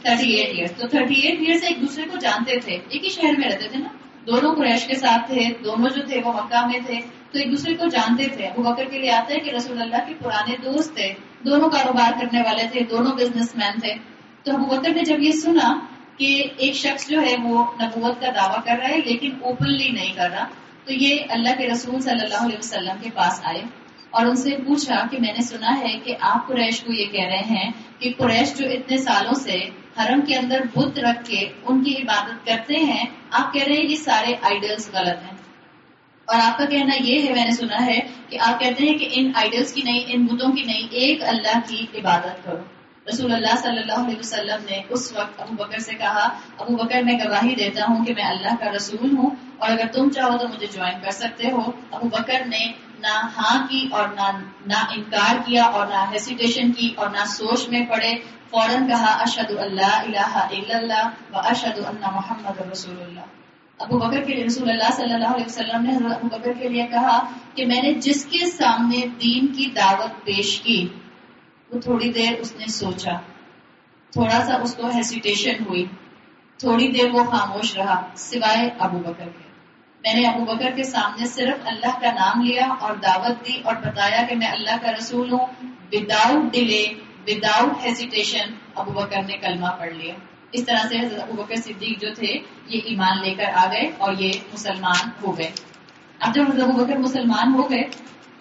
38 years. تو 38 year سے ایک دوسرے کو جانتے تھے, ایک ہی شہر میں رہتے تھے نا, دونوں قریش کے ساتھ تھے, دونوں جو تھے وہ مکہ میں تھے, تو ایک دوسرے کو جانتے تھے. ابو بکر کے لیے آتا ہے کہ رسول اللہ کے پرانے دوست تھے, دونوں کاروبار کرنے والے تھے, دونوں بزنس مین تھے. تو ابو بکر نے جب یہ سنا کہ ایک شخص جو ہے وہ نبوت کا دعویٰ کر رہا ہے لیکن اوپنلی نہیں کر رہا, تو یہ اللہ کے رسول صلی اللہ علیہ وسلم کے پاس آئے اور ان سے پوچھا کہ میں نے سنا ہے کہ آپ قریش کو یہ کہہ رہے ہیں کہ قریش جو اتنے سالوں سے حرم کے اندر بت رکھ کے ان کی عبادت کرتے ہیں, آپ کہہ رہے ہیں یہ سارے آئیڈلز غلط ہیں, اور آپ کا کہنا یہ ہے, میں نے سنا ہے کہ آپ کہتے ہیں کہ ان آئیڈلز کی نہیں, ان بتوں کی نہیں, ایک اللہ کی عبادت کرو. رسول اللہ صلی اللہ علیہ وسلم نے اس وقت ابو بکر سے کہا, ابو بکر میں گواہی دیتا ہوں کہ میں اللہ کا رسول ہوں اور اگر تم چاہو تو مجھے جوائن کر سکتے ہو. ابو بکر نے نہ ہاں کی اور نہ انکار کیا اور نہ ہیسیٹیشن کی اور نہ سوچ میں پڑے, فوراً کہا اشہد اللہ الہ الا اللہ و اشہد ان محمد رسول اللہ. ابو بکر کے لیے رسول اللہ صلی اللہ علیہ وسلم نے ابو بکر کے لیے کہا کہ میں نے جس کے سامنے دین کی دعوت پیش کی وہ تھوڑی دیر اس نے سوچا, تھوڑا سا اس کو ہیسیٹیشن ہوئی, تھوڑی دیر وہ خاموش رہا سوائے ابو بکر کے. میں نے ابو بکر کے سامنے صرف اللہ کا نام لیا اور دعوت دی اور بتایا کہ میں اللہ کا رسول ہوں. وداؤٹ ڈیلے, وداؤٹ ہیسیٹیشن ابو بکر نے کلمہ پڑھ لیا. اس طرح سے حضرت ابو بکر صدیق جو تھے یہ ایمان لے کر آ گئے اور یہ مسلمان ہو گئے. اب جب حضرت ابو بکر مسلمان ہو گئے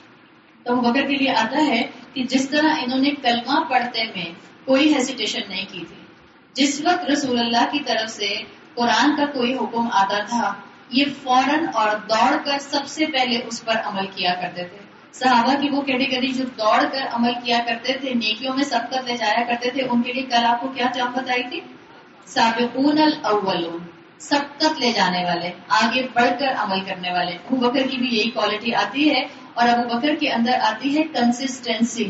تو ابو بکر کے لیے آتا ہے کہ جس طرح انہوں نے کلمہ پڑھتے میں کوئی ہیسیٹیشن نہیں کی تھی, جس وقت رسول اللہ کی طرف سے قرآن کا کوئی حکم آتا تھا یہ فوراً اور دوڑ کر سب سے پہلے اس پر عمل کیا کرتے تھے. صحابہ کی وہ کیٹیگری جو دوڑ کر عمل کیا کرتے تھے, نیکیوں میں سبقت لے جایا کرتے تھے, ان کے لیے کل آپ کو کیا چاپ بتائی تھی, سابقون الاولون, سبقت لے جانے والے, آگے بڑھ کر عمل کرنے والے. ابو بکر کی بھی یہی کوالٹی آتی ہے اور ابو بکر کے اندر آتی ہے کنسسٹنسی.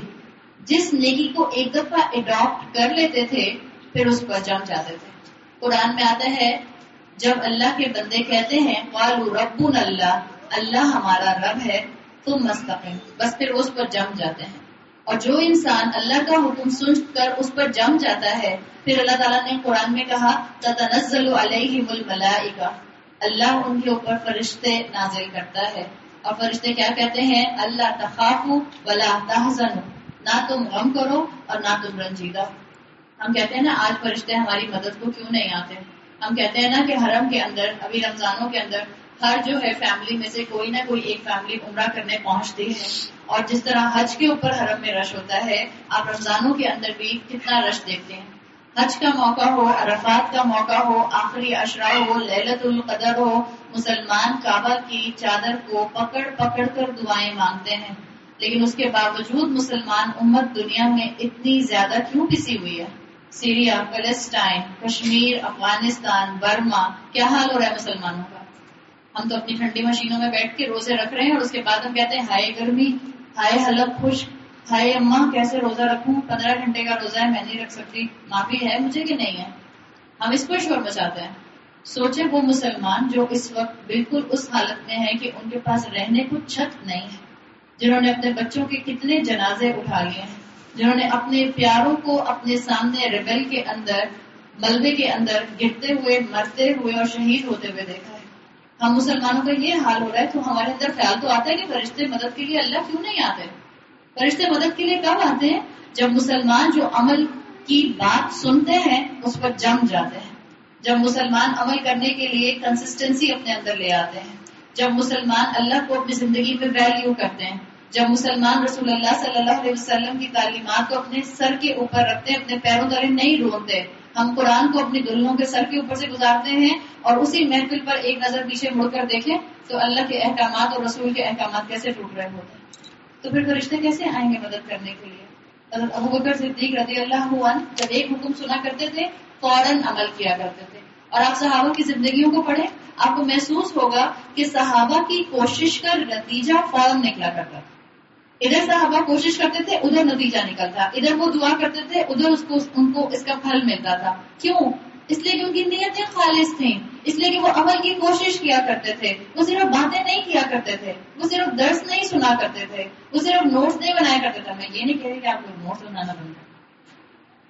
جس نیکی کو ایک دفعہ اڈاپٹ کر لیتے تھے پھر اس پر جم جاتے تھے. قرآن میں آتا ہے جب اللہ کے بندے کہتے ہیں قالوا ربنا اللہ, اللہ ہمارا رب ہے, تم مستقیم, بس پھر اس پر جم جاتے ہیں. اور جو انسان اللہ کا حکم سن کر اس پر جم جاتا ہے پھر اللہ تعالیٰ نے قرآن میں کہا تتنزل علیہم الملائکہ, اللہ ان کے اوپر فرشتے نازل کرتا ہے. اور فرشتے کیا کہتے ہیں, اللہ تخافوا ولا تحزنوا, نہ تم غم کرو اور نہ تم رنجیدہ. ہم کہتے ہیں نا آج فرشتے ہماری مدد کو کیوں نہیں آتے. ہم کہتے ہیں نا کہ حرم کے اندر ابھی رمضانوں کے اندر ہر جو ہے فیملی میں سے کوئی نہ کوئی ایک فیملی عمرہ کرنے پہنچتی ہے, اور جس طرح حج کے اوپر حرم میں رش ہوتا ہے آپ رمضانوں کے اندر بھی کتنا رش دیکھتے ہیں. حج کا موقع ہو, عرفات کا موقع ہو, آخری عشرہ ہو, لیلۃ القدر ہو, مسلمان کعبہ کی چادر کو پکڑ پکڑ کر دعائیں مانگتے ہیں. لیکن اس کے باوجود مسلمان امت دنیا میں اتنی زیادہ کیوں پسی ہوئی ہے. سیریا, فلسطین, کشمیر, افغانستان, برما, کیا حال ہو رہا ہے مسلمانوں کا. ہم تو اپنی ٹھنڈی مشینوں میں بیٹھ کے روزے رکھ رہے ہیں اور اس کے بعد ہم کہتے ہیں ہائے گرمی, ہائے حلب خشک, ہائے اماں کیسے روزہ رکھوں, 15 گھنٹے کا روزہ ہے میں نہیں رکھ سکتی, معافی ہے مجھے کہ نہیں ہے. ہم اس پر شور مچاتے ہیں. سوچے وہ مسلمان جو اس وقت بالکل اس حالت میں ہے کہ ان کے پاس رہنے کو چھت نہیں ہے, جنہوں نے اپنے بچوں کے کتنے جنازے اٹھا لیے ہیں, جنہوں نے اپنے پیاروں کو اپنے سامنے ریبل کے اندر, ملبے کے اندر گرتے ہوئے, مرتے ہوئے اور شہید ہوتے ہوئے دیکھا ہے. ہم مسلمانوں کا یہ حال ہو رہا ہے تو ہمارے اندر خیال تو آتا ہے کہ فرشتے مدد کے لیے اللہ کیوں نہیں آتے. فرشتے مدد کے لیے کب آتے ہیں, جب مسلمان جو عمل کی بات سنتے ہیں اس پر جم جاتے ہیں, جب مسلمان عمل کرنے کے لیے کنسسٹنسی اپنے اندر لے آتے ہیں, جب مسلمان اللہ کو اپنی زندگی میں ویلیو کرتے ہیں, جب مسلمان رسول اللہ صلی اللہ علیہ وسلم کی تعلیمات کو اپنے سر کے اوپر رکھتے ہیں, اپنے پیروں تلے نہیں ڈھونڈتے. ہم قرآن کو اپنی دلوں کے سر کے اوپر سے گزارتے ہیں اور اسی محفل پر ایک نظر پیچھے مڑ کر دیکھیں تو اللہ کے احکامات اور رسول کے احکامات کیسے ٹوٹ رہے ہوتے ہیں. تو پھر فرشتے کیسے آئیں گے مدد کرنے کے لیے. حضرت ابو بکر صدیق رضی اللہ عنہ جب ایک حکم سنا کرتے تھے فوراً عمل کیا کرتے تھے. اور آپ صحابہ کی زندگیوں کو پڑھیں, آپ کو محسوس ہوگا کہ صحابہ کی کوشش کا نتیجہ فوراً نکلا کرتا تھا. ادھر صحابہ کوشش کرتے تھے, ادھر نتیجہ نکلتا, ادھر وہ دعا کرتے تھے, ادھر ان کو اس کا پھل ملتا تھا. کیوں؟ اس لیے کہ ان کی نیتیں خالص تھیں, اس لیے کہ وہ عمل کی کوشش کیا کرتے تھے. وہ صرف باتیں نہیں کیا کرتے تھے, وہ صرف درس نہیں سنا کرتے تھے, وہ صرف نوٹس نہیں بنایا کرتے تھے. میں یہ نہیں کہہ رہی کہ آپ کو نوٹس بنانا بند کریں,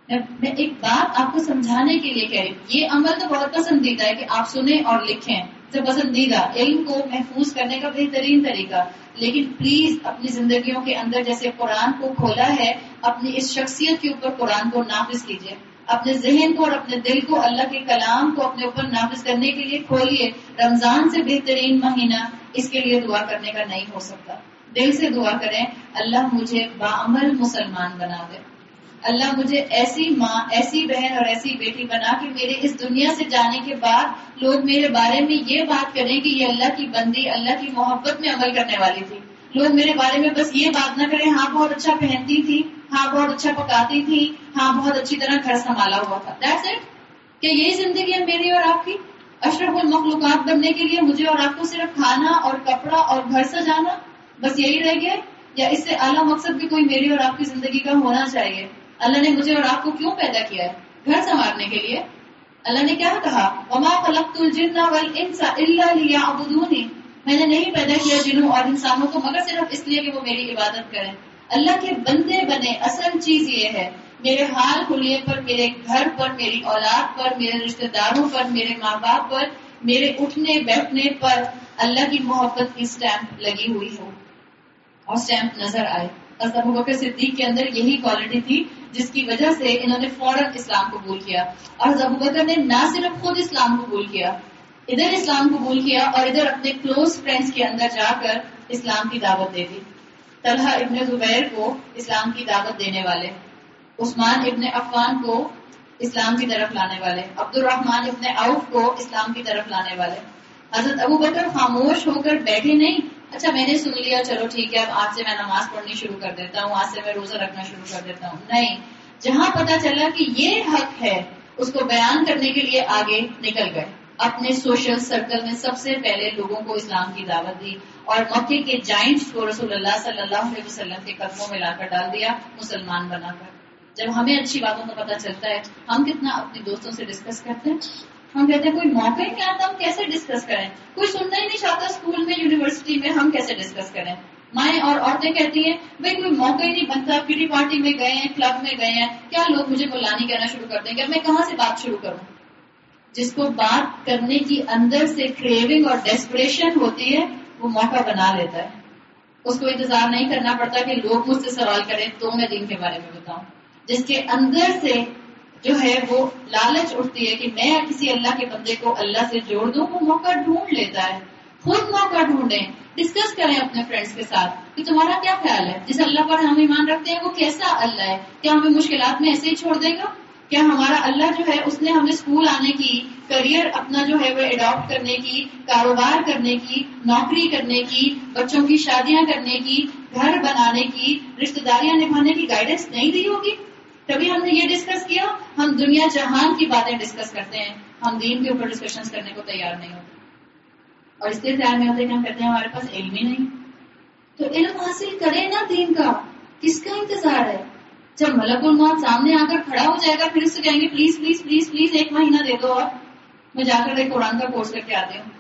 میں ایک بات آپ کو سمجھانے کے لیے کہہ رہی ہوں، یہ عمل تو بہت پسندیدہ ہے کہ آپ سنیں اور لکھیں، تو پسندیدہ علم کو محفوظ کرنے کا بہترین طریقہ، لیکن پلیز اپنی زندگیوں کے اندر جیسے قرآن کو کھولا ہے، اپنی اس شخصیت کے اوپر قرآن کو نافذ کیجیے، اپنے ذہن کو اور اپنے دل کو اللہ کے کلام کو اپنے اوپر نافذ کرنے کے لیے کھولیے۔ رمضان سے بہترین مہینہ اس کے لیے دعا کرنے کا نہیں ہو سکتا۔ دل سے دعا کریں، اللہ مجھے باعمل مسلمان بنا دے، اللہ مجھے ایسی ماں، ایسی بہن اور ایسی بیٹی بنا کہ میرے اس دنیا سے جانے کے بعد لوگ میرے بارے میں یہ بات کریں کہ یہ اللہ کی بندی، اللہ کی محبت میں عمل کرنے والی تھی۔ لوگ میرے بارے میں بس یہ بات نہ کریں ہاں بہت اچھا پہنتی تھی، ہاں بہت اچھا پکاتی تھی، ہاں بہت اچھی طرح گھر سنبھالا ہوا تھا۔ That's it. کہ یہی زندگی ہے میری اور آپ کی؟ اشرف المخلوقات بننے کے لیے مجھے اور آپ کو صرف کھانا اور کپڑا اور گھر سجانا بس یہی رہ گیا، یا اس سے اعلیٰ مقصد بھی کوئی میری اور آپ کی زندگی کا ہونا چاہیے؟ اللہ نے مجھے اور آپ کو کیوں پیدا کیا ہے؟ گھر سنوارنے کے لیے۔ اللہ نے کیا کہا؟ وما خلقت الجن والانس الا لیعبدون، میں نے نہیں پیدا کیا جنوں اور انسانوں کو مگر صرف اس لیے کہ وہ میری عبادت کریں۔ اللہ کے بندے بنے، اصل چیز یہ ہے میرے حال حلیے پر، میرے گھر پر، میری اولاد پر، میرے رشتہ داروں پر، میرے ماں باپ پر، میرے اٹھنے بیٹھنے پر اللہ کی محبت کی سٹیمپ لگی ہوئی ہو اور سٹیمپ نظر آئے۔ حضرت ابوبکر صدیق کے اندر یہی کوالٹی تھی جس کی وجہ سے انہوں نے فوراً اسلام قبول کیا، اور حضرت ابوبکر نے نہ صرف خود اسلام قبول کیا، ادھر اسلام قبول کیا اور ادھر اپنے کلوز فرینڈز کے اندر جا کر اسلام کی دعوت دے دی۔ طلحہ ابن زبیر کو اسلام کی دعوت دینے والے، عثمان ابن عفان کو اسلام کی طرف لانے والے، عبد الرحمن ابن عوف کو اسلام کی طرف لانے والے۔ حضرت ابوبکر خاموش ہو کر بیٹھے نہیں، اچھا میں نے سن لیا چلو ٹھیک ہے اب آج سے میں نماز پڑھنی شروع کر دیتا ہوں، آج سے میں روزہ رکھنا شروع کر دیتا ہوں، نہیں، جہاں پتا چلا کہ یہ حق ہے اس کو بیان کرنے کے لیے آگے نکل گئے، اپنے سوشل سرکل میں سب سے پہلے لوگوں کو اسلام کی دعوت دی اور مکے کے جائنٹس کو رسول اللہ صلی اللہ علیہ وسلم کے قدموں میں لا کر ڈال دیا مسلمان بنا کر۔ جب ہمیں اچھی باتوں کا پتہ چلتا ہے ہم کتنا اپنے دوستوں سے ڈسکس کرتے ہیں، ہم کہتے ہیں کوئی موقع ہی نہیں آتا ہم کیسے ڈسکس کریں، کوئی سننا ہی نہیں چاہتا اسکول میں یونیورسٹی میں ہم کیسے ڈسکس کریں۔ مائیں اور عورتیں کہتی ہیں بھائی کوئی موقع ہی نہیں بنتا، کٹی پارٹی میں گئے ہیں، کلب میں گئے ہیں، کیا لوگ مجھے ملانی کہنا شروع کر دیں گے، اب میں کہاں سے بات شروع کروں؟ جس کو بات کرنے کی اندر سے کریونگ اور ڈیسپریشن ہوتی ہے وہ موقع بنا لیتا ہے، اس کو انتظار نہیں کرنا پڑتا کہ لوگ مجھ سے سوال کریں تو میں دین کے بارے میں بتاؤں۔ جس کے اندر سے جو ہے وہ لالچ اٹھتی ہے کہ میں کسی اللہ کے بندے کو اللہ سے جوڑ دوں، وہ موقع ڈھونڈ لیتا ہے۔ خود موقع ڈھونڈیں، ڈسکس کریں اپنے فرینڈس کے ساتھ کہ تمہارا کیا خیال ہے، جس اللہ پر ہم ایمان رکھتے ہیں وہ کیسا اللہ ہے، کیا ہمیں مشکلات میں ایسے ہی چھوڑ دے گا؟ کیا ہمارا اللہ جو ہے اس نے ہمیں اسکول آنے کی، کریئر اپنا جو ہے وہ اڈاپٹ کرنے کی، کاروبار کرنے کی، نوکری کرنے کی، بچوں کی شادیاں کرنے کی، گھر بنانے کی، رشتہ داریاں نبھانے کی گائیڈنس نہیں دی ہوگی؟ کبھی ہم نے یہ ڈسکس کیا؟ ہم دنیا جہان کی باتیں ڈسکس کرتے ہیں، ہم دین کے اوپر ڈسکشن کرنے کو تیار نہیں ہوتے، اور اس لیے تیار نہیں ہوتے کہ ہم کہتے ہیں ہمارے پاس علم ہی نہیں۔ تو علم حاصل کریں نا دین کا، کس کا انتظار ہے؟ جب ملک الموت سامنے آ کر کھڑا ہو جائے گا پھر اس سے کہیں گے پلیز پلیز پلیز پلیز ایک مہینہ دے دو اور میں جا کر ایک قرآن کا کورس کر کے آتے ہوں۔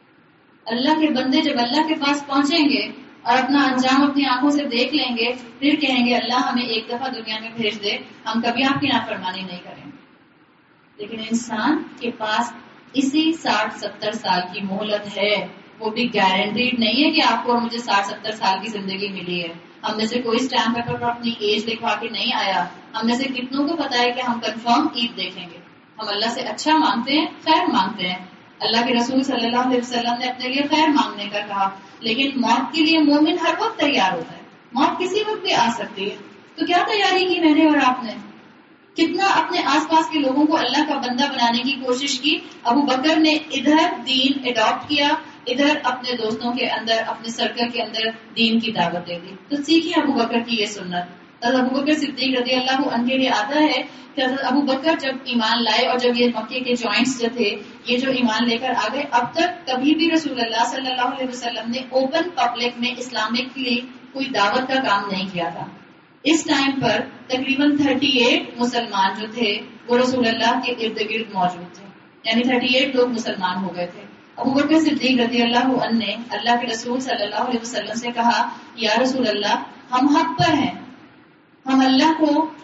اللہ کے بندے جب اللہ کے پاس پہنچیں گے اور اپنا انجام اپنی آنکھوں سے دیکھ لیں گے پھر کہیں گے اللہ ہمیں ایک دفعہ دنیا میں بھیج دے، ہم کبھی آپ کی نافرمانی نہیں کریں گے۔ لیکن انسان کے پاس اسی 60-70 سال کی مہلت ہے، وہ بھی گارنٹیڈ نہیں ہے کہ آپ کو اور مجھے 60-70 سال کی زندگی ملی ہے۔ ہم میں سے کوئی اسٹامپ پیپر پر اپنی ایج لکھوا کے نہیں آیا، ہم میں سے کتنوں کو پتا ہے کہ ہم کنفرم عید دیکھیں گے۔ ہم اللہ سے اچھا مانگتے ہیں، خیر مانگتے ہیں، اللہ کے رسول صلی اللہ علیہ وسلم نے اپنے لیے خیر مانگنے کا کہا، لیکن موت کے لیے مومن ہر وقت تیار ہوتا ہے، موت کسی وقت بھی آ سکتی ہے۔ تو کیا تیاری کی میں نے اور آپ نے؟ کتنا اپنے آس پاس کے لوگوں کو اللہ کا بندہ بنانے کی کوشش کی؟ ابو بکر نے ادھر دین اڈاپٹ کیا، ادھر اپنے دوستوں کے اندر، اپنے سرکل کے اندر دین کی دعوت دے دی۔ تو سیکھیں ابو بکر کی یہ سنت۔ حضرت ابو بکر صدیق رضی اللہ عنہ کے لیے آتا ہے کہ حضرت ابو بکر جب ایمان لائے اور جب یہ مکے کے جوائنٹس جو تھے یہ جو ایمان لے کر آ گئے، اب تک کبھی بھی رسول اللہ صلی اللہ علیہ وسلم نے اوپن پبلک میں اسلامکلی کوئی دعوت کا کام نہیں کیا تھا۔ اس ٹائم پر تقریباً 38 مسلمان جو تھے وہ رسول اللہ کے ارد گرد موجود تھے، یعنی 38 لوگ مسلمان ہو گئے تھے۔ ابو بکر صدیق رضی اللہ عنہ نے اللہ کے رسول صلی اللہ علیہ وسلم سے کہا یا رسول اللہ ہم حق پر ہیں، ہم اللہ کو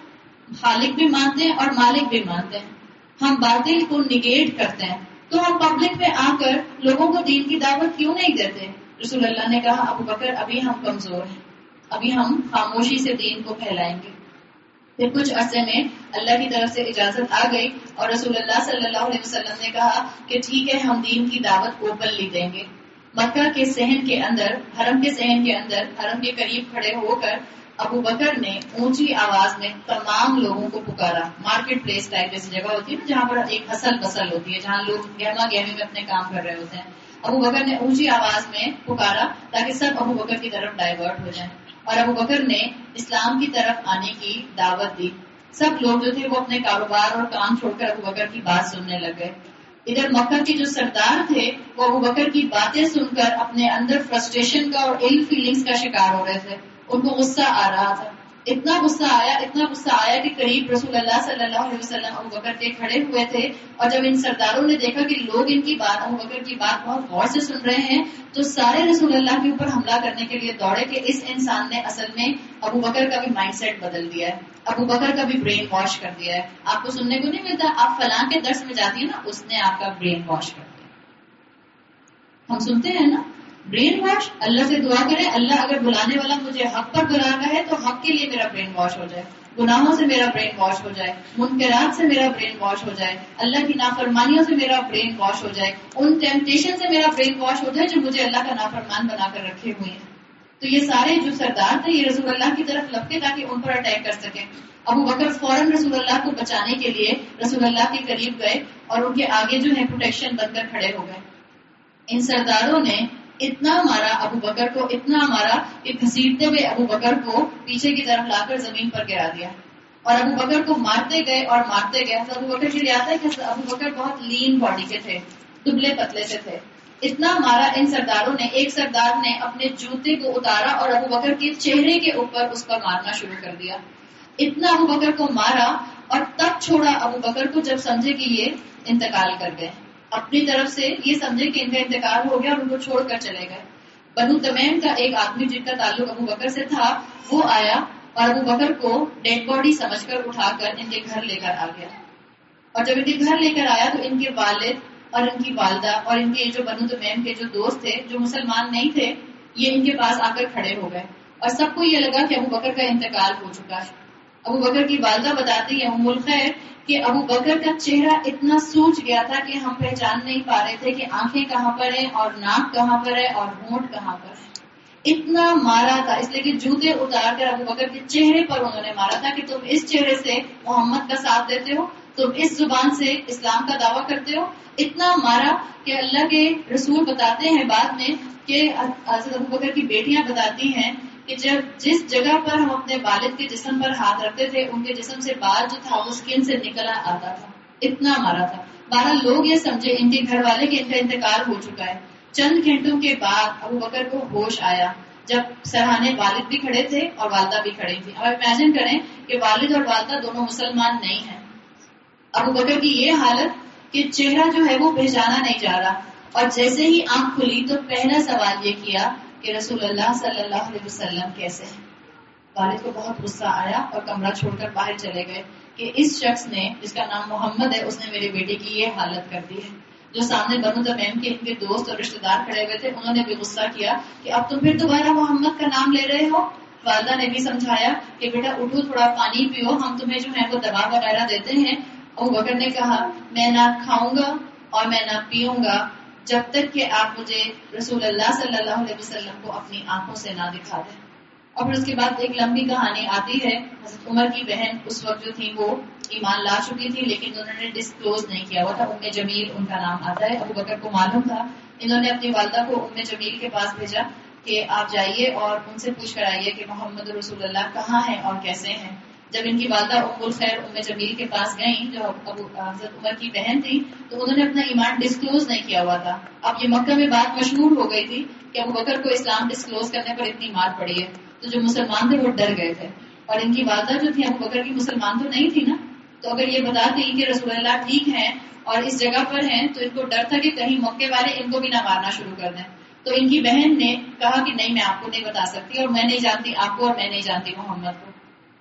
خالق بھی مانتے ہیں اور مالک بھی مانتے ہیں. ہم باطل کو نگیٹ کرتے ہیں. تو ہم پبلک میں آ کر لوگوں کو دین کی دعوت کیوں نہیں دیتے؟ رسول اللہ نے کہا ابو بکر ابھی ہم کمزور ہیں، ابھی ہم خاموشی سے دین کو پھیلائیں گے. پھر کچھ عرصے میں اللہ کی طرف سے اجازت آ گئی اور رسول اللہ صلی اللہ علیہ وسلم نے کہا کہ ٹھیک ہے ہم دین کی دعوت اوپنلی دیں گے. مکہ کے صحن کے اندر، حرم کے صحن کے اندر، حرم کے قریب کھڑے ہو کر ابو بکر نے اونچی آواز میں تمام لوگوں کو پکارا. مارکیٹ پلیس ٹائپ جیسی جگہ ہوتی ہے جہاں پر ایک ہسل بسل ہوتی ہے، جہاں لوگ گہما گہمی میں اپنے کام کر رہے ہوتے ہیں. ابو بکر نے اونچی آواز میں پکارا تاکہ سب ابو بکر کی طرف ڈائیورٹ ہو جائیں، اور ابو بکر نے اسلام کی طرف آنے کی دعوت دی. سب لوگ جو تھے وہ اپنے کاروبار اور کام چھوڑ کر ابو بکر کی بات سننے لگ گئے. ادھر مکہ کے جو سردار تھے وہ ابو بکر کی باتیں سن کر اپنے اندر فرسٹریشن کا اور ایل فیلنگز کا شکار ہو رہے تھے. ان کو غصہ آ رہا تھا، اتنا غصہ آیا کہ قریب رسول اللہ صلی اللہ علیہ وسلم ابو بکر کے کھڑے ہوئے تھے. اور جب ان سرداروں نے دیکھا کہ لوگ ان کی بات، ابو بکر کی بات بہت غور سے سن رہے ہیں، تو سارے رسول اللہ کے اوپر حملہ کرنے کے لیے دوڑے کہ اس انسان نے اصل میں ابو بکر کا بھی مائنڈ سیٹ بدل دیا ہے، ابو بکر کا بھی برین واش کر دیا ہے. آپ کو سننے کو نہیں ملتا آپ فلاں کے درس میں جاتی ہیں نا، اس نے آپ کا برین واش کر دیا. ہم سنتے ہیں نا برین واش. اللہ سے دعا کریں اللہ اگر بلانے والا مجھے حق پر بلا رہا ہے تو حق کے لیے میرا برین واش ہو جائے، گناہوں سے میرا برین واش ہو جائے، منکرات سے میرا برین واش ہو جائے، اللہ کی نافرمانیوں سے میرا برین واش ہو جائے، ان ٹیمپٹیشن سے میرا برین واش ہو جائے جو مجھے اللہ کا نافرمان بنا کر رکھے ہوئے ہیں. تو یہ سارے جو سردار تھے یہ رسول اللہ کی طرف لپکے تاکہ ان پر اٹیک کر سکیں. ابو بکر فوراً رسول اللہ کو بچانے کے لیے رسول اللہ کے قریب گئے اور ان کے آگے جو ہے پروٹیکشن بن کر کھڑے ہو گئے. ان سرداروں نے اتنا مارا ابو بکر کو، اتنا مارا کہ گھسیٹتے ہوئے ابو بکر کو پیچھے کی طرف لا کر زمین پر گرا دیا. اور ابو بکر کو مارتے گئے اور مارتے گئے. ابو بکر کے لیے آتا ہے کہ ابو بکر بہت لین باڈی کے تھے، دبلے پتلے سے تھے. اتنا مارا ان سرداروں نے، ایک سردار نے اپنے جوتے کو اتارا اور ابو بکر کے چہرے کے اوپر اس پر مارنا شروع کر دیا. اتنا ابو بکر کو مارا اور تب چھوڑا ابو بکر کو جب سمجھے کہ یہ انتقال کر گئے. اپنی طرف سے یہ سمجھے کہ ان کا انتقال ہو گیا اور ان کو چھوڑ کر چلے گئے. بنو تمیم کا ایک آدمی جن کا تعلق ابو بکر سے تھا وہ آیا اور ابو بکر کو ڈیڈ باڈی سمجھ کر اٹھا کر ان کے گھر لے کر آ گیا. اور جب ان کے گھر لے کر آیا تو ان کے والد اور ان کی والدہ اور ان کے جو بنو تمیم کے جو دوست تھے جو مسلمان نہیں تھے یہ ان کے پاس آ کر کھڑے ہو گئے. اور سب کو یہ لگا کہ ابو بکر کا انتقال ہو چکا ہے. ابو بکر کی والدہ بتاتی ہے ام الخیر کہ ابو بکر کا چہرہ اتنا سوج گیا تھا کہ ہم پہچان نہیں پا رہے تھے کہ آنکھیں کہاں پر ہیں اور ناک کہاں پر ہے اور ہونٹ کہاں پر ہے. اتنا مارا تھا، اس لیے کہ جوتے اتار کر ابو بکر کے چہرے پر انہوں نے مارا تھا کہ تم اس چہرے سے محمد کا ساتھ دیتے ہو، تم اس زبان سے اسلام کا دعویٰ کرتے ہو. اتنا مارا کہ اللہ کے رسول بتاتے ہیں بعد میں کہ حضرت ابو بکر کی بیٹیاں بتاتی ہیں کہ جس جگہ پر ہم اپنے والد کے جسم پر ہاتھ رکھتے تھے ان کے جسم سے بال جو تھا وہ اسکن سے نکلا آتا تھا. اتنا مارا تھا. 12 لوگ یہ سمجھے ان کے گھر والے کہ ان کا انتقال ہو چکا ہے. چند گھنٹوں کے بعد ابو بکر کو ہوش آیا جب سرہانے والد بھی کھڑے تھے اور والدہ بھی کھڑی تھی. اب امیجن کریں کہ والد اور والدہ دونوں مسلمان نہیں ہیں. ابو بکر کی یہ حالت کہ چہرہ جو ہے وہ پہچانا نہیں جا رہا. اور جیسے ہی آنکھ کھلی تو پہلا سوال یہ کیا کہ رسول اللہ صلی اللہ علیہ وسلم کیسے ہیں. والد کو بہت غصہ آیا اور کمرہ چھوڑ کر باہر چلے گئے کہ اس شخص نے جس کا نام محمد ہے اس نے میرے بیٹے کی یہ حالت کر دی ہے. جو سامنے بنو تمیم کے ان کے دوست اور رشتے دار کھڑے ہوئے تھے انہوں نے بھی غصہ کیا کہ اب تم پھر دوبارہ محمد کا نام لے رہے ہو. والدہ نے بھی سمجھایا کہ بیٹا اٹھو تھوڑا پانی پیو، ہم تمہیں جو ہے وہ دوا وغیرہ دیتے ہیں. ابو بکر نے کہا میں نہ کھاؤں گا اور میں نہ پیوں گا جب تک کہ آپ مجھے رسول اللہ صلی اللہ علیہ وسلم کو اپنی آنکھوں سے نہ دکھا دیں. اور پھر اس کے بعد ایک لمبی کہانی آتی ہے. حضرت عمر کی بہن اس وقت جو تھی وہ ایمان لا چکی تھی لیکن انہوں نے ڈسکلوز نہیں کیا ہوا تھا. ام جمیل ان کا نام آتا ہے. ابو بکر کو معلوم تھا. انہوں نے اپنی والدہ کو ام جمیل کے پاس بھیجا کہ آپ جائیے اور ان سے پوچھ کر آئیے کہ محمد رسول اللہ کہاں ہیں اور کیسے ہیں. جب ان کی والدہ ام الخیر ام جمیل کے پاس گئیں جو حضرت عمر کی بہن تھی تو انہوں نے اپنا ایمان ڈسکلوز نہیں کیا ہوا تھا. اب یہ مکہ میں بات مشہور ہو گئی تھی کہ ابو بکر کو اسلام ڈسکلوز کرنے پر اتنی مار پڑی ہے. تو جو مسلمان تھے وہ ڈر گئے تھے. اور ان کی والدہ جو تھی ابو بکر کی مسلمان تو نہیں تھی نا، تو اگر یہ بتاتی کہ رسول اللہ ٹھیک ہیں اور اس جگہ پر ہیں تو ان کو ڈر تھا کہ کہیں مکے والے ان کو بھی نہ مارنا شروع کر دیں. تو ان کی بہن نے کہا کہ نہیں میں آپ کو نہیں بتا سکتی اور میں نہیں جانتی آپ کو اور میں نہیں جانتی محمد کو.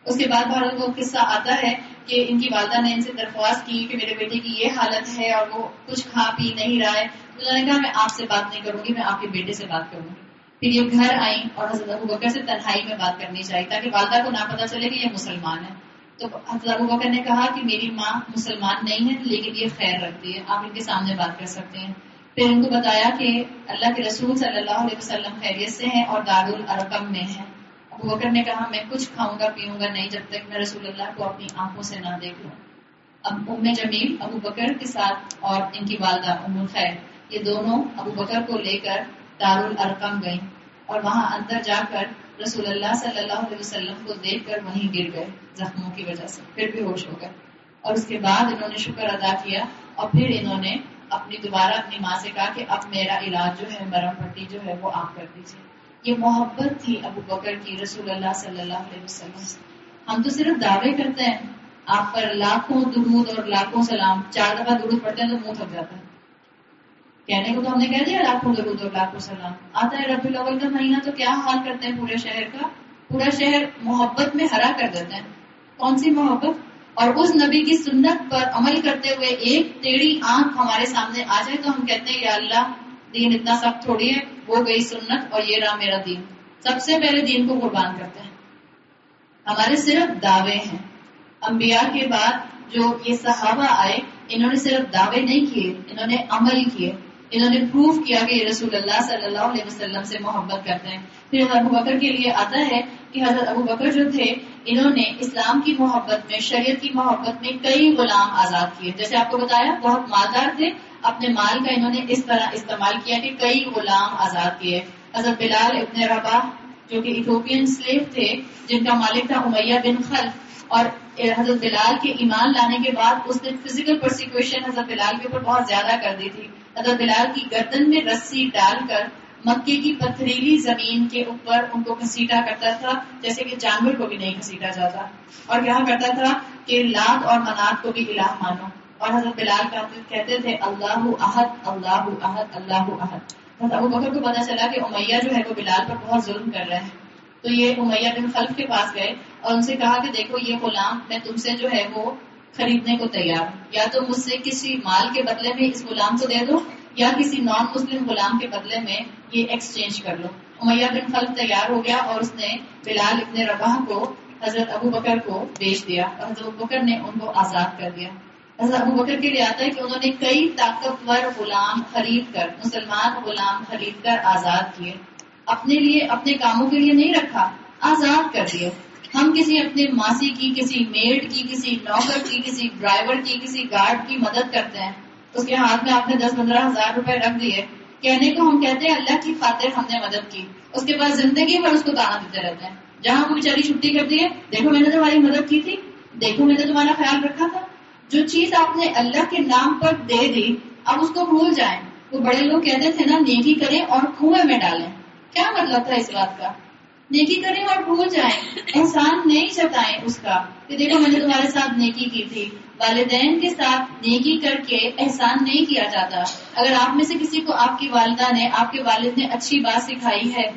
اس کے بعد بھارت وہ قصہ آتا ہے کہ ان کی والدہ نے ان سے درخواست کی کہ میرے بیٹے کی یہ حالت ہے اور وہ کچھ کھا پی نہیں رہا ہے. انہوں نے کہا میں آپ سے بات نہیں کروں گی, میں آپ کے بیٹے سے بات کروں گی. پھر یہ گھر آئیں اور حضرت ابوبکر سے تنہائی میں بات کرنی چاہیے تاکہ والدہ کو نہ پتا چلے کہ یہ مسلمان ہے. تو حضرت ابوبکر نے کہا کہ میری ماں مسلمان نہیں ہے لیکن یہ خیر رکھتی ہے, آپ ان کے سامنے بات کر سکتے ہیں. پھر ان کو بتایا کہ اللہ کے رسول صلی اللہ علیہ وسلم خیریت سے ہیں اور دارالارقم میں ہیں. ابوبکر نے کہا میں کچھ کھاؤں گا پیوں گا نہیں جب تک میں رسول اللہ کو اپنی آنکھوں سے نہ دیکھ لوں. اب ام جمیل ابوبکر کے ساتھ اور ان کی والدہ ام الخیر یہ دونوں ابوبکر کو لے کر دارالارقم گئیں اور وہاں اندر جا کر رسول اللہ صلی اللہ علیہ وسلم کو دیکھ کر وہیں گر گئے زخموں کی وجہ سے, پھر بھی ہوش ہو گئے. اور اس کے بعد انہوں نے شکر ادا کیا اور پھر انہوں نے دوبارہ اپنی ماں سے کہا کہ اب میرا علاج جو ہے مرہم پٹی جو ہے وہ آپ کر دیجیے. یہ محبت تھی ابوبکر کی رسول اللہ صلی اللہ علیہ وسلم سے. ہم تو صرف دعوے کرتے ہیں, آپ پر لاکھوں درود اور لاکھوں سلام, 4 دفعہ درود پڑھتے ہیں تو منہ تھک جاتا ہے. کہنے کو تو ہم نے کہہ دیا لاکھوں درود اور لاکھوں سلام. آتا ہے ربیع الاول کا مہینہ تو کیا حال کرتے ہیں پورے شہر کا, پورا شہر محبت میں ہرا کر دیتے ہیں. کون سی محبت؟ اور اس نبی کی سنت پر عمل کرتے ہوئے ایک ٹیڑھی آنکھ ہمارے سامنے آ جائے تو ہم کہتے ہیں یا اللہ دین اتنا سخت تھوڑی ہے, وہ گئی سنت اور یہ رہا میرا دین. سب سے پہلے دین کو قربان کرتے ہیں. ہمارے صرف دعوے ہیں. انبیاء کے بعد جو یہ صحابہ آئے انہوں نے صرف دعوے نہیں کیے, انہوں نے عمل کیے, انہوں نے پروف کیا کہ یہ رسول اللہ صلی اللہ علیہ وسلم سے محبت کرتے ہیں. پھر حضرت ابوبکر کے لیے آتا ہے کہ حضرت ابوبکر جو تھے انہوں نے اسلام کی محبت میں, شریعت کی محبت میں کئی غلام آزاد کیے. جیسے آپ کو بتایا بہت مالدار تھے, اپنے مال کا انہوں نے اس طرح استعمال کیا کہ کئی غلام آزاد کیے. حضرت بلال ابن رباح جو کہ ایتھوپین سلیو تھے جن کا مالک تھا امیہ بن خلف, اور حضرت بلال کے ایمان لانے کے بعد اس نے فزیکل پرسیکیوشن حضرت بلال کے اوپر بہت زیادہ کر دی تھی. حضرت بلال کی گردن میں رسی ڈال کر مکے کی پتھریلی زمین کے اوپر ان کو گھسیٹا کرتا تھا جیسے کہ جانور کو بھی نہیں گھسیٹا جاتا, اور کہا کرتا تھا کہ لات اور منات کو بھی الہ مانو. اور حضرت بلال کہتے تھے اللہ احد اللہ احد اللہ احد. حضرت ابوبکر کو پتا چلا کہ امیہ جو ہے وہ بلال پر بہت ظلم کر رہے ہیں, تو یہ امیہ بن خلف کے پاس گئے اور ان سے کہا کہ دیکھو یہ غلام میں تم سے جو ہے وہ خریدنے کو تیار ہوں, یا تو مجھ سے کسی مال کے بدلے میں اس غلام کو دے دو یا کسی نان مسلم غلام کے بدلے میں یہ ایکسچینج کر لو. امیہ بن خلف تیار ہو گیا اور اس نے بلال ابن رباح کو حضرت ابوبکر کو بیچ دیا اور حضرت ابوبکر نے ان کو آزاد کر دیا. حضرت ابوبکر کے لیے آتا ہے کہ انہوں نے کئی طاقتور غلام خرید کر, مسلمان غلام خرید کر آزاد کیے. اپنے لیے اپنے کاموں کے لیے نہیں رکھا, آزاد کر دیے. ہم کسی اپنے ماسی کی, کسی میڈ کی, کسی نوکر کی, کسی ڈرائیور کی, کسی گارڈ کی مدد کرتے ہیں, اس کے ہاتھ میں آپ نے 10-15 ہزار روپے رکھ دیے, کہنے کو ہم کہتے ہیں اللہ کی خاطر ہم نے مدد کی, اس کے بعد زندگی بھر اس کو تانا دیتے رہتے ہیں. جہاں وہ بیچاری چھٹی کرتی ہے, دیکھو میں نے تمہاری مدد کی تھی, دیکھو میں نے تمہارا خیال رکھا تھا. جو چیز آپ نے اللہ کے نام پر دے دی اب اس کو بھول جائیں. وہ بڑے لوگ کہتے تھے نا نیکی کریں اور کنویں میں ڈالیں. کیا مطلب تھا اس بات کا؟ نیکی کریں اور بھول جائیں, احسان نہیں جتائیں اس کا کہ دیکھو میں نے تمہارے ساتھ نیکی کی تھی. والدین کے ساتھ نیکی کر کے احسان نہیں کیا جاتا. اگر آپ میں سے کسی کو آپ کی والدہ نے, آپ کے والد نے اچھی بات سکھائی ہے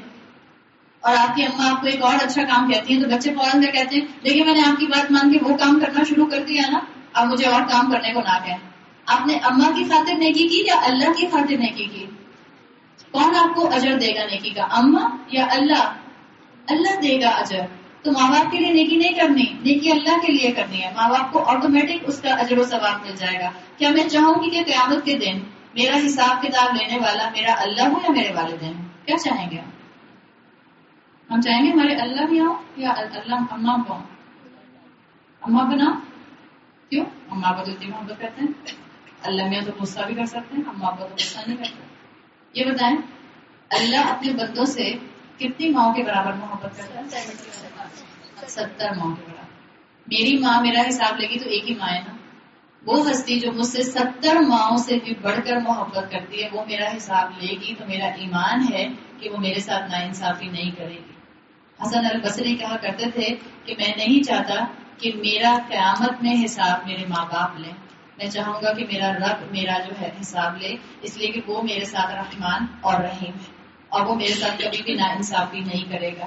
اور آپ کی اماں آپ کو ایک اور اچھا کام کہتی ہیں تو بچے فوراً سے کہتے ہیں دیکھیں میں نے آپ کی بات مان کے وہ کام کرنا شروع کر دیا نا, اب مجھے اور کام کرنے کو نہ کہیں. آپ نے اماں کی خاطر نیکی کی یا اللہ کی خاطر نیکی کی؟ کون آپ کو اجر دے گا نیکی کا, اماں یا اللہ؟ اللہ دے گا اجر. تو ماں باپ کے لیے نیکی نہیں کرنی, نیکی اللہ کے لیے کرنی ہے. ماں باپ کو آٹومیٹک اس کا اجر و ثواب مل جائے گا. کیا میں چاہوں گی کہ قیامت کے دن میرا حساب کتاب لینے والا میرا اللہ ہو یا میرے والدین ہوں؟ کیا چاہیں گے ہم چاہیں گے ہمارے اللہ بھی ہوں یا اللہ اماں کو ہوں؟ اماں بنا کیوں؟ اماں کو تو اتنی محبت کرتے ہیں. اللہ میں تو غصہ بھی کر سکتے ہیں, اماں کو تو غصہ نہیں کرتے. یہ بتائیں اللہ اپنے بندوں سے کتنی ماؤں کے برابر محبت کرتا ہے؟ 70 ماؤں کے برابر. میری ماں میرا حساب لے گی تو ایک ہی ماں ہے نا. وہ ہستی جو مجھ سے 70 ماؤں سے بھی بڑھ کر محبت کرتی ہے وہ میرا حساب لے گی تو میرا ایمان ہے کہ وہ میرے ساتھ ناانصافی نہیں کرے گی. حسن البصری کہا کرتے تھے کہ میں نہیں چاہتا کہ میرا قیامت میں حساب میرے ماں باپ لیں, میں چاہوں گا کہ میرا رب میرا جو ہے حساب لے, اس لیے کہ وہ میرے ساتھ رحمان اور رحیم ہے اور وہ میرے ساتھ کبھی بھی ناانصافی نہیں کرے گا.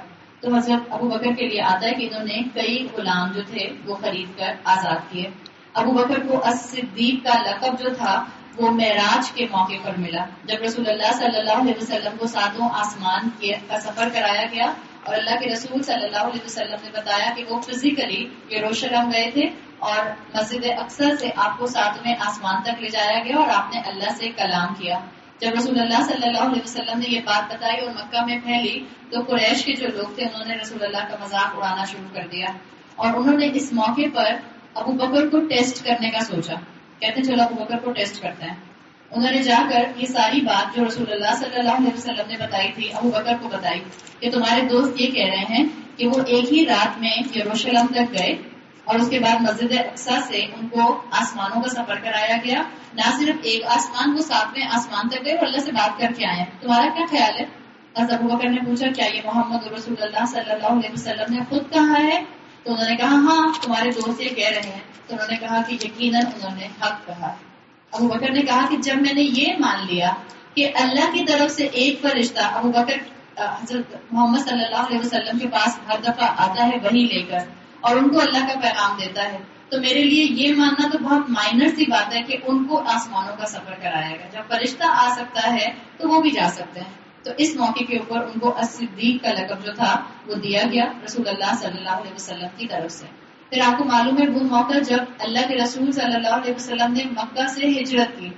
تو حضرت ابو بکر کے لیے آتا ہے کہ انہوں نے کئی غلام جو تھے وہ خرید کر آزاد کیے. ابو بکر کو الصدیق کا لقب جو تھا وہ معراج کے موقع پر ملا، جب رسول اللہ صلی اللہ علیہ وسلم کو ساتوں آسمان کا سفر کرایا گیا اور اللہ کے رسول صلی اللہ علیہ وسلم نے بتایا کہ وہ فزیکلی یروشلم گئے تھے اور مسجد اقصی سے آپ کو ساتویں آسمان تک لے جایا گیا اور آپ نے اللہ سے کلام کیا. جب رسول اللہ صلی اللہ علیہ وسلم نے یہ بات بتائی اور مکہ میں پھیلی تو قریش کے جو لوگ تھے انہوں نے رسول اللہ کا مذاق اڑانا شروع کر دیا اور انہوں نے اس موقع پر ابو بکر کو ٹیسٹ کرنے کا سوچا. کہتے چلو ابو بکر کو ٹیسٹ کرتے ہیں. انہوں نے جا کر یہ ساری بات جو رسول اللہ صلی اللہ علیہ وسلم نے بتائی تھی ابو بکر کو بتائی کہ تمہارے دوست یہ کہہ رہے ہیں کہ وہ ایک ہی رات میں یروشلم تک گئے اور اس کے بعد مسجد اقصی سے ان کو آسمانوں کا سفر کرایا گیا، نہ صرف ایک آسمان، وہ ساتویں آسمان تک گئے اور اللہ سے بات کر کے آئے ہیں. تمہارا کیا خیال ہے؟ حضرت ابو بکر نے پوچھا کیا یہ محمد رسول اللہ صلی اللہ علیہ وسلم نے خود کہا ہے؟ تو انہوں نے کہا ہاں تمہارے دوست یہ کہہ رہے ہیں. تو انہوں نے کہا کہ یقیناً انہوں نے حق کہا. ابو بکر نے کہا کہ جب میں نے یہ مان لیا کہ اللہ کی طرف سے ایک فرشتہ ابو بکر حضرت محمد صلی اللہ علیہ وسلم کے پاس ہر دفعہ آتا ہے وہی لے کر اور ان کو اللہ کا پیغام دیتا ہے، تو میرے لیے یہ ماننا تو بہت مائنر سی بات ہے کہ ان کو آسمانوں کا سفر کرایا گا. جب فرشتہ آ سکتا ہے تو وہ بھی جا سکتے ہیں. تو اس موقع کے اوپر ان کو الصدیق کا لقب جو تھا وہ دیا گیا رسول اللہ صلی اللہ علیہ وسلم کی طرف سے. پھر آپ کو معلوم ہے وہ موقع جب اللہ کے رسول صلی اللہ علیہ وسلم نے مکہ سے ہجرت کی.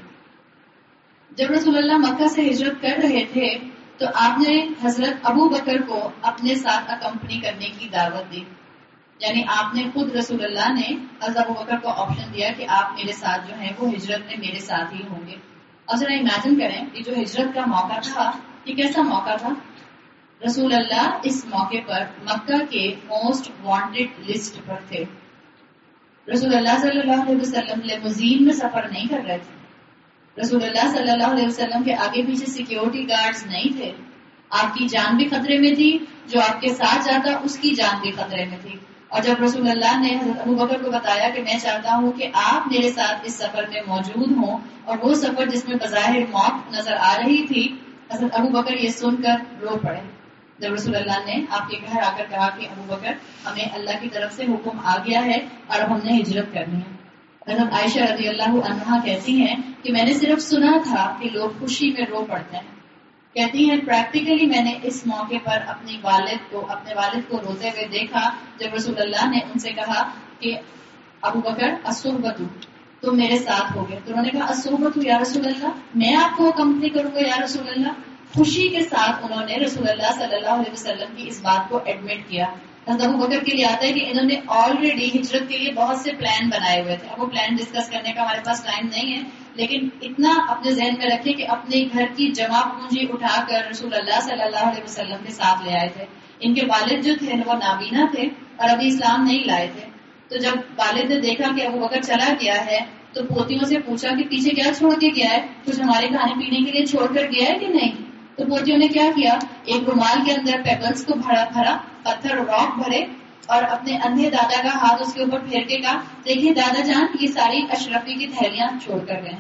جب رسول اللہ مکہ سے ہجرت کر رہے تھے تو آپ نے حضرت ابو بکر کو اپنے ساتھ اکمپنی کرنے کی دعوت دی. یعنی آپ نے خود رسول اللہ نے حضرت ابو بکر کو آپشن دیا کہ آپ میرے ساتھ جو ہیں وہ ہجرت میں میرے ساتھ ہی ہوں گے. اور ذرا امیجن کریں کہ جو ہجرت کا موقع تھا یہ کیسا موقع تھا. رسول اللہ اس موقع پر مکہ کے موسٹ وانٹیڈ لسٹ پر تھے. رسول اللہ صلی اللہ علیہ وسلم لیموزین میں سفر نہیں کر رہے تھے. رسول اللہ صلی اللہ علیہ وسلم کے آگے پیچھے سیکیورٹی گارڈز نہیں تھے. آپ کی جان بھی خطرے میں تھی، جو آپ کے ساتھ جاتا اس کی جان بھی خطرے میں تھی. اور جب رسول اللہ نے حضرت ابو بکر کو بتایا کہ میں چاہتا ہوں کہ آپ میرے ساتھ اس سفر میں موجود ہوں، اور وہ سفر جس میں بظاہر موت نظر آ رہی تھی، حضرت ابو بکر یہ سن کر رو پڑے. جب رسول اللہ نے آپ کے گھر آ کر کہا کہ ابو بکر ہمیں اللہ کی طرف سے حکم آ گیا ہے اور اب ہم نے ہجرت کرنی ہے. حضرت عائشہ رضی اللہ عنہا کہتی ہیں کہ میں نے صرف سنا تھا کہ لوگ خوشی میں رو پڑتے ہیں. کہتی ہیں پریکٹیکلی میں نے اس موقع پر اپنے والد کو روتے ہوئے دیکھا جب رسول اللہ نے ان سے کہا کہ ابو بکر الصحبۃ تم میرے ساتھ ہو گئے. تو انہوں نے کہا الصحبۃ یا رسول اللہ، میں آپ کو اکمپنی کروں گا یا رسول اللہ. خوشی کے ساتھ انہوں نے رسول اللہ صلی اللہ علیہ وسلم کی اس بات کو ایڈمٹ کیا. حضرت ابو بکر کے لیے آتا ہے کہ انہوں نے آلریڈی ہجرت کے لیے بہت سے پلان بنائے ہوئے تھے. اب وہ پلان ڈسکس کرنے کا ہمارے پاس ٹائم نہیں ہے، لیکن اتنا اپنے ذہن میں رکھے کہ اپنے گھر کی جمع پونجی اٹھا کر رسول اللہ صلی اللہ علیہ وسلم کے ساتھ لے آئے تھے. ان کے والد جو تھے وہ نابینا تھے اور ابھی اسلام نہیں لائے تھے. تو جب والد نے دیکھا کہ ابو بکر چلا گیا ہے تو پوتیوں سے پوچھا کہ پیچھے کیا چھوڑ کے گیا ہے، کچھ ہمارے کھانے پینے کے لیے چھوڑ کر گیا ہے کہ نہیں. تو پوتیوں نے کیا کیا، ایک رومال کے اندر پیبلز کو بھرا پتھر راک بھرے اور اپنے اندھے دادا کا ہاتھ اس کے اوپر پھیر کے کہا دیکھیے دادا جان یہ ساری اشرفی کی تھیلیاں چھوڑ کر گئے ہیں.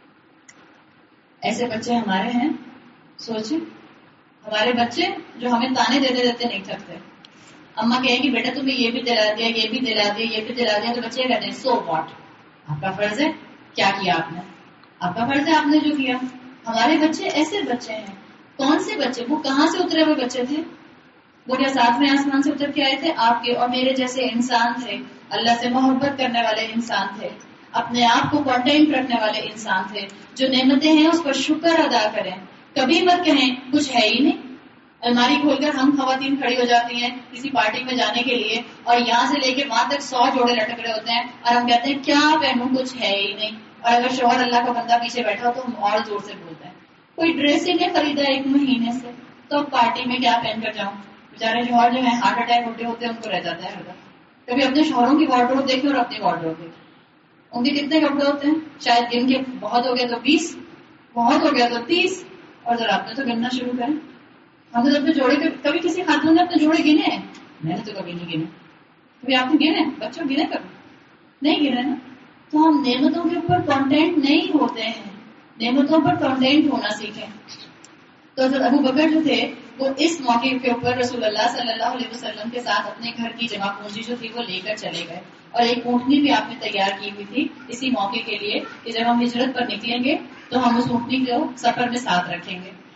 ایسے بچے ہمارے ہیں. سوچیں ہمارے بچے جو ہمیں تانے دیتے دیتے نہیں تھکتے. اما کہیں کہ بیٹا تمہیں یہ بھی دلا دیا، یہ بھی دلا دیا، یہ بھی دلا دیا، تو بچے کہتے ہیں سو واٹ، آپ کا فرض ہے. کیا کیا آپ نے؟ آپ کا فرض ہے آپ نے جو کیا. ہمارے بچے ایسے بچے ہیں. کون سے بچے؟ وہ کہاں سے اترے ہوئے بچے تھے؟ وہ کیا ساتویں آسمان سے اتر کے آئے تھے؟ آپ کے اور میرے جیسے انسان تھے، اللہ سے محبت کرنے والے انسان تھے، اپنے آپ کو کنٹینٹ رکھنے والے انسان تھے. جو نعمتیں ہیں اس پر شکر ادا کریں. کبھی مت کہیں کچھ ہے ہی نہیں. الماری کھول کر ہم خواتین کھڑی ہو جاتی ہیں کسی پارٹی میں جانے کے لیے اور یہاں سے لے کے وہاں تک 100 جوڑے لٹک رہے ہوتے ہیں اور ہم کہتے ہیں کیا پہنوں، کچھ ہے ہی نہیں. اور اگر شوہر اللہ کا بندہ پیچھے بیٹھا ہو تو ہم اور زور سے بولتے ہیں کوئی ڈریس ہی نہیں خریدا 1 مہینے سے، تو پارٹی میں کیا پہن کر جاؤں. بیچارے شوہر جو ہیں ہارٹ اٹیک ہوتے ہیں ان کو رہ جاتا ہے ہر. کبھی اپنے شوہروں کی وارڈروب دیکھیں اور اپنی وارڈروب دیکھیں، ان کے کتنے کپڑے ہوتے ہیں؟ شاید گن کے بہت ہو گیا تو 20، بہت ہو گیا تو 30، اور ذرا آپ نے تو گننا شروع کریں. ہم نے اپنے جوڑے کبھی کسی خاتون نے اپنے جوڑے گنے ہیں؟ میں نے تو کبھی نہیں گنے. کبھی آپ نے گنے؟ بچوں گنے کبھی نہیں گنے نا. تو ہم نعمتوں کے اوپر کانٹینٹ نہیں ہوتے ہیں، نعمتوں پر کانٹینٹ ہونا سیکھیں. تو حضرت ابو بکر جو تھے وہ اس موقع کے اوپر رسول اللہ صلی اللہ علیہ وسلم کے ساتھ اپنے گھر کی جمع پونجی جو تھی وہ لے کر چلے گئے، اور ایک اونٹنی بھی آپ نے تیار کی ہوئی تھی اسی موقع کے لیے کہ جب ہم ہجرت پر نکلیں گے تو ہم اس اونٹنی کو سفر میں ساتھ رکھیں گے.